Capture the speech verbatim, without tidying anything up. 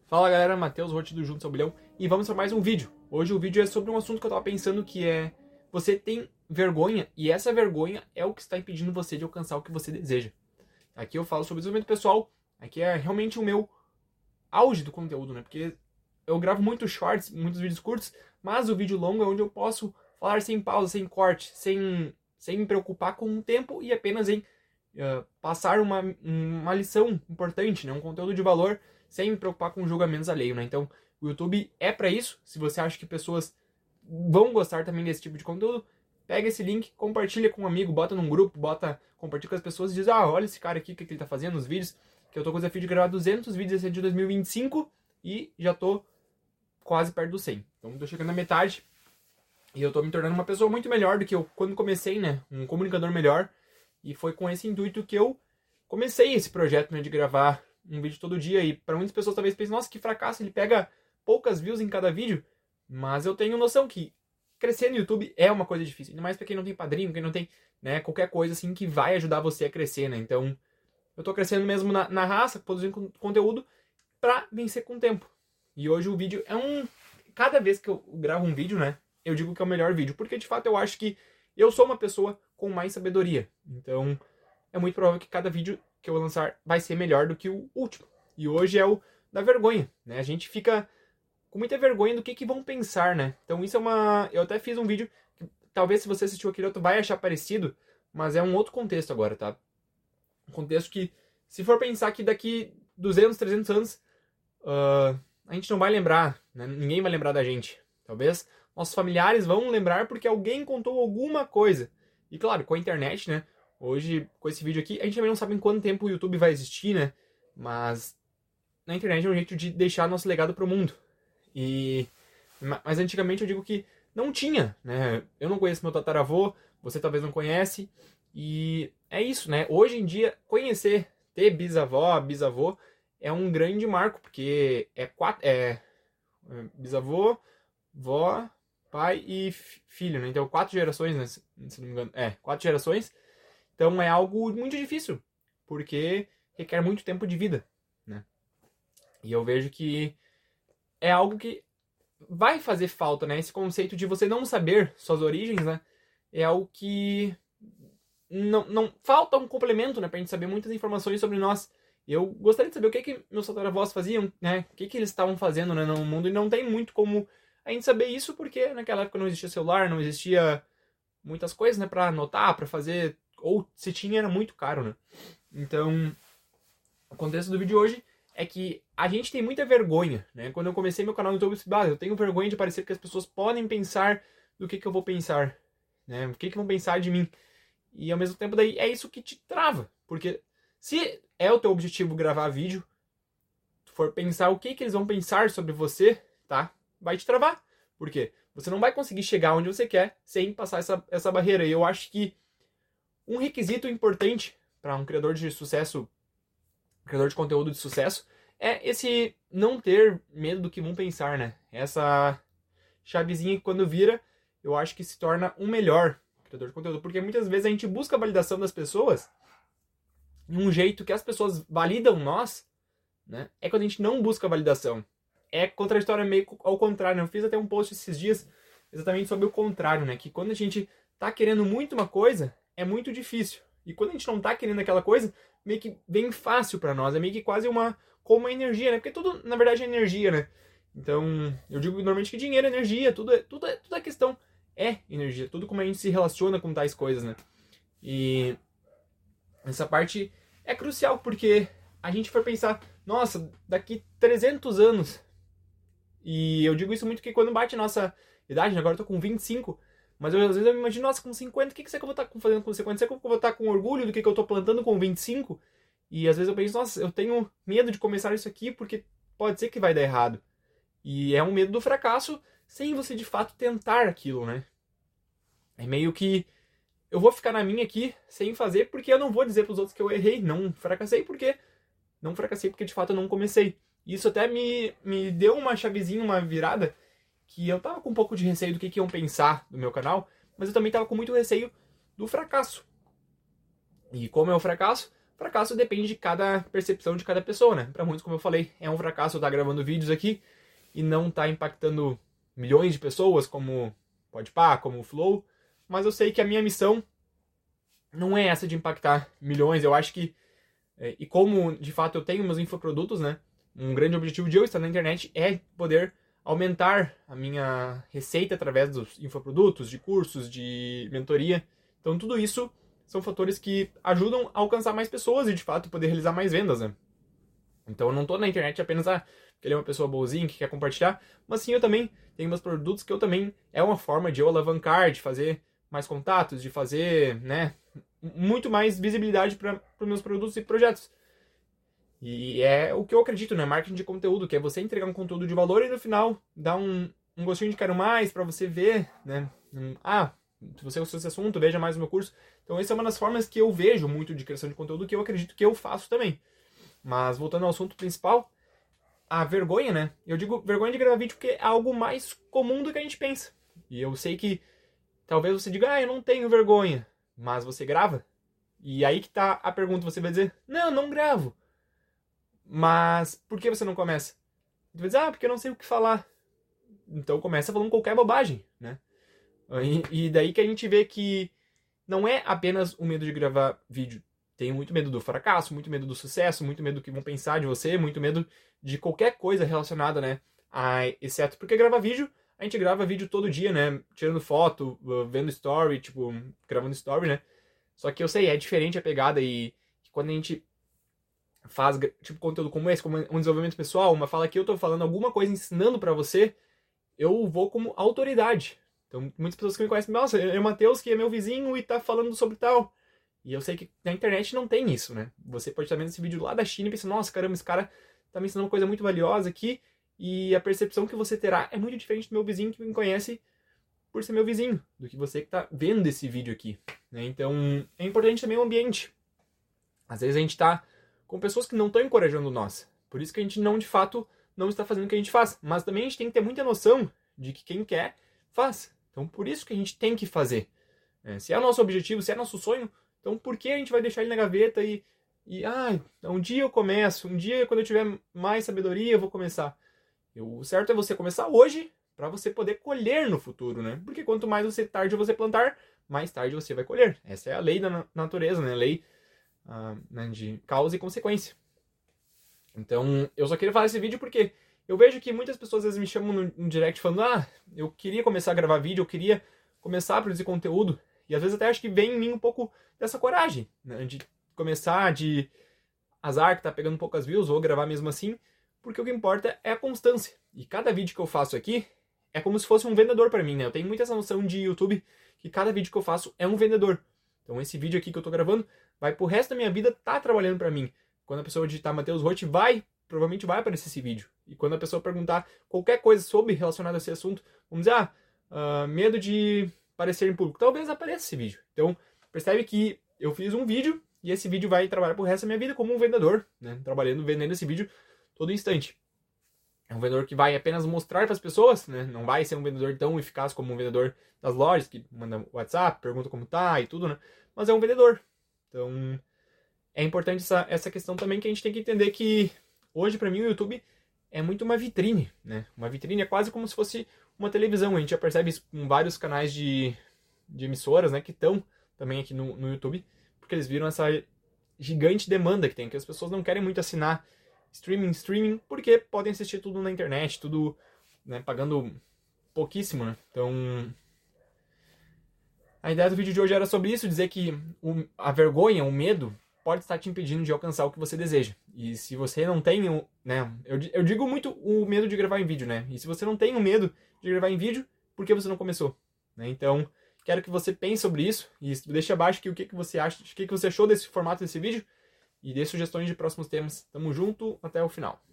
Fala galera, Matheus Rotti do Juntos ao Bilhão e vamos para mais um vídeo. Hoje o vídeo é sobre um assunto que eu tava pensando, que é: você tem vergonha e essa vergonha é o que está impedindo você de alcançar o que você deseja. Aqui eu falo sobre desenvolvimento pessoal, aqui é realmente o meu auge do conteúdo, né? Porque eu gravo muitos shorts, muitos vídeos curtos, mas o vídeo longo é onde eu posso falar sem pausa, sem corte, sem, sem me preocupar com o tempo e apenas em uh, passar uma, uma lição importante, né? Um conteúdo de valor, sem me preocupar com julgamentos alheios, né? Então, o YouTube é pra isso. Se você acha que pessoas vão gostar também desse tipo de conteúdo, pega esse link, compartilha com um amigo, bota num grupo, bota, compartilha com as pessoas e diz: ah, olha esse cara aqui, o que, que ele tá fazendo nos vídeos, que eu tô com o desafio de gravar duzentos vídeos esse ano de dois mil e vinte e cinco e já tô quase perto do cem. Então, tô chegando na metade e eu tô me tornando uma pessoa muito melhor do que eu quando comecei, né? Um comunicador melhor. E foi com esse intuito que eu comecei esse projeto, né, de gravar um vídeo todo dia. E para muitas pessoas talvez pensem: nossa, que fracasso, ele pega poucas views em cada vídeo. Mas eu tenho noção que crescer no YouTube é uma coisa difícil, ainda mais para quem não tem padrinho, quem não tem, né, qualquer coisa assim que vai ajudar você a crescer, né? Então, eu tô crescendo mesmo na, na raça, produzindo conteúdo para vencer com o tempo. E hoje o vídeo é um... Cada vez que eu gravo um vídeo, né, eu digo que é o melhor vídeo, porque de fato eu acho que eu sou uma pessoa com mais sabedoria. Então, é muito provável que cada vídeo que eu vou lançar vai ser melhor do que o último. E hoje é o da vergonha, né? A gente fica com muita vergonha do que, que vão pensar, né? Então isso é uma... Eu até fiz um vídeo que talvez, se você assistiu aquele outro, vai achar parecido, mas é um outro contexto agora, tá? Um contexto que, se for pensar que daqui duzentos, trezentos anos, uh, a gente não vai lembrar, né? Ninguém vai lembrar da gente. Talvez nossos familiares vão lembrar porque alguém contou alguma coisa. E claro, com a internet, né? Hoje, com esse vídeo aqui, a gente também não sabe em quanto tempo o YouTube vai existir, né? Mas na internet é um jeito de deixar nosso legado pro mundo. E... Mas antigamente eu digo que não tinha, né? Eu não conheço meu tataravô, você talvez não conhece. E é isso, né? Hoje em dia, conhecer, ter bisavó, bisavô, é um grande marco, porque é quatro... É bisavô, vó, pai e filho, né? Então, quatro gerações, né? Se não me engano. É, quatro gerações. Então é algo muito difícil, porque requer muito tempo de vida, né? E eu vejo que é algo que vai fazer falta, né? Esse conceito de você não saber suas origens, né? É algo que não, não falta um complemento, né? Pra gente saber muitas informações sobre nós. Eu gostaria de saber o que que meus tataravós faziam, né? O que que eles estavam fazendo, né, no mundo. E não tem muito como a gente saber isso, porque naquela época não existia celular, não existia muitas coisas, né? Pra anotar, pra fazer... Ou se tinha, era muito caro, né? Então, o contexto do vídeo hoje é que a gente tem muita vergonha, né? Quando eu comecei meu canal no YouTube, eu disse: ah, eu tenho vergonha de parecer que as pessoas podem pensar do que que eu vou pensar, né? O que que vão pensar de mim. E ao mesmo tempo daí é isso que te trava. Porque se é o teu objetivo gravar vídeo, tu for pensar o que que eles vão pensar sobre você, tá? Vai te travar. Por quê? Você não vai conseguir chegar onde você quer sem passar essa, essa barreira. E eu acho que um requisito importante para um criador de sucesso, um criador de conteúdo de sucesso, é esse não ter medo do que vão pensar, né? Essa chavezinha que, quando vira, eu acho que se torna um melhor criador de conteúdo. Porque muitas vezes a gente busca a validação das pessoas de um jeito que as pessoas validam nós, né? É quando a gente não busca a validação. É contraditório, meio ao contrário, né? Eu fiz até um post esses dias exatamente sobre o contrário, né? Que quando a gente tá querendo muito uma coisa, é muito difícil. E quando a gente não tá querendo aquela coisa, meio que vem fácil pra nós. É meio que quase uma... como uma energia, né? Porque tudo, na verdade, é energia, né? Então, eu digo normalmente que dinheiro é energia. Tudo é, tudo é, tudo é questão... É energia. Tudo como a gente se relaciona com tais coisas, né? E essa parte é crucial, porque a gente for pensar: nossa, daqui trezentos anos... E eu digo isso muito que quando bate a nossa idade, né? Agora eu tô com vinte e cinco... Mas eu, às vezes eu me imagino: nossa, com cinquenta, o que, que será que eu vou estar fazendo com cinquenta? Será que eu vou estar com orgulho do que, que eu estou plantando com vinte e cinco? E às vezes eu penso: nossa, eu tenho medo de começar isso aqui porque pode ser que vai dar errado. E é um medo do fracasso sem você de fato tentar aquilo, né? É meio que eu vou ficar na minha aqui sem fazer, porque eu não vou dizer para os outros que eu errei. Não fracassei porque não fracassei porque de fato eu não comecei. Isso até me, me deu uma chavezinha, uma virada, que eu tava com um pouco de receio do que, que iam pensar do meu canal, mas eu também tava com muito receio do fracasso. E como é o fracasso? Fracasso depende de cada percepção de cada pessoa, né? Para muitos, como eu falei, é um fracasso eu estar gravando vídeos aqui e não estar impactando milhões de pessoas, como Podpah, como o Flow, mas eu sei que a minha missão não é essa de impactar milhões. Eu acho que, e como de fato eu tenho meus infoprodutos, né? Um grande objetivo de eu estar na internet é poder aumentar a minha receita através dos infoprodutos, de cursos, de mentoria. Então tudo isso são fatores que ajudam a alcançar mais pessoas e de fato poder realizar mais vendas, né? Então eu não tô na internet apenas ah, porque ele é uma pessoa boazinha que quer compartilhar, mas sim eu também tenho meus produtos que eu também é uma forma de eu alavancar, de fazer mais contatos, de fazer, né, muito mais visibilidade para os meus produtos e projetos. E é o que eu acredito, né? Marketing de conteúdo, que é você entregar um conteúdo de valor e no final dar um, um gostinho de quero mais para você ver, né? Um, ah, se você gostou desse assunto, veja mais o meu curso. Então essa é uma das formas que eu vejo muito de criação de conteúdo, que eu acredito que eu faço também. Mas voltando ao assunto principal, a vergonha, né? Eu digo vergonha de gravar vídeo porque é algo mais comum do que a gente pensa. E eu sei que talvez você diga, ah, eu não tenho vergonha, mas você grava? E aí que tá a pergunta, você vai dizer, não, não gravo. Mas por que você não começa? Você vai dizer, ah, porque eu não sei o que falar. Então começa falando qualquer bobagem, né? E, e daí que a gente vê que não é apenas o medo de gravar vídeo. Tem muito medo do fracasso, muito medo do sucesso, muito medo do que vão pensar de você, muito medo de qualquer coisa relacionada, né? A, exceto porque gravar vídeo, a gente grava vídeo todo dia, né? Tirando foto, vendo story, tipo, gravando story, né? Só que eu sei, é diferente a pegada e quando a gente faz tipo conteúdo como esse, como um desenvolvimento pessoal, uma fala que eu tô falando alguma coisa ensinando pra você, eu vou como autoridade. Então, muitas pessoas que me conhecem, nossa, é o Matheus que é meu vizinho e tá falando sobre tal. E eu sei que na internet não tem isso, né? Você pode estar vendo esse vídeo lá da China e pensar, nossa, caramba, esse cara tá me ensinando uma coisa muito valiosa aqui, e a percepção que você terá é muito diferente do meu vizinho que me conhece por ser meu vizinho, do que você que tá vendo esse vídeo aqui, né? Então, é importante também o ambiente. Às vezes a gente tá com pessoas que não estão encorajando nós. Por isso que a gente não, de fato, não está fazendo o que a gente faz. Mas também a gente tem que ter muita noção de que quem quer, faz. Então, por isso que a gente tem que fazer. É, se é o nosso objetivo, se é nosso sonho, então por que a gente vai deixar ele na gaveta e, e ah, um dia eu começo, um dia quando eu tiver mais sabedoria eu vou começar. Eu, o certo é você começar hoje para você poder colher no futuro, né? Porque quanto mais você tarde você plantar, mais tarde você vai colher. Essa é a lei da natureza, né? A lei Uh, né, de causa e consequência. Então, eu só queria falar esse vídeo porque eu vejo que muitas pessoas às vezes me chamam no, no direct falando, ah, eu queria começar a gravar vídeo, eu queria começar a produzir conteúdo, e às vezes até acho que vem em mim um pouco dessa coragem, né, de começar, de azar que tá pegando poucas views, vou gravar mesmo assim, porque o que importa é a constância. E cada vídeo que eu faço aqui é como se fosse um vendedor para mim, né? Eu tenho muita essa noção de YouTube que cada vídeo que eu faço é um vendedor. Então esse vídeo aqui que eu tô gravando vai pro resto da minha vida tá trabalhando para mim. Quando a pessoa digitar Matheus Roth, vai, provavelmente vai aparecer esse vídeo. E quando a pessoa perguntar qualquer coisa sobre relacionado a esse assunto, vamos dizer, ah, uh, medo de aparecer em público, talvez apareça esse vídeo. Então, percebe que eu fiz um vídeo e esse vídeo vai trabalhar pro resto da minha vida como um vendedor, né? Trabalhando, vendendo esse vídeo todo instante. É um vendedor que vai apenas mostrar para as pessoas, né? Não vai ser um vendedor tão eficaz como um vendedor das lojas, que manda WhatsApp, pergunta como tá e tudo, né? Mas é um vendedor. Então, é importante essa, essa questão também que a gente tem que entender que hoje, para mim, o YouTube é muito uma vitrine, né? Uma vitrine é quase como se fosse uma televisão. A gente já percebe isso com vários canais de, de emissoras, né? Que estão também aqui no, no YouTube, porque eles viram essa gigante demanda que tem, que as pessoas não querem muito assinar streaming, streaming, porque podem assistir tudo na internet, tudo, né, pagando pouquíssimo, né? Então, a ideia do vídeo de hoje era sobre isso, dizer que o, a vergonha, o medo, pode estar te impedindo de alcançar o que você deseja. E se você não tem, né, eu, eu digo muito o medo de gravar em vídeo, né? E se você não tem o medo de gravar em vídeo, por que você não começou? Né? Então, quero que você pense sobre isso e deixe abaixo aqui o que, que você acha, o que, que você achou desse formato desse vídeo e dê sugestões de próximos temas. Tamo junto, até o final.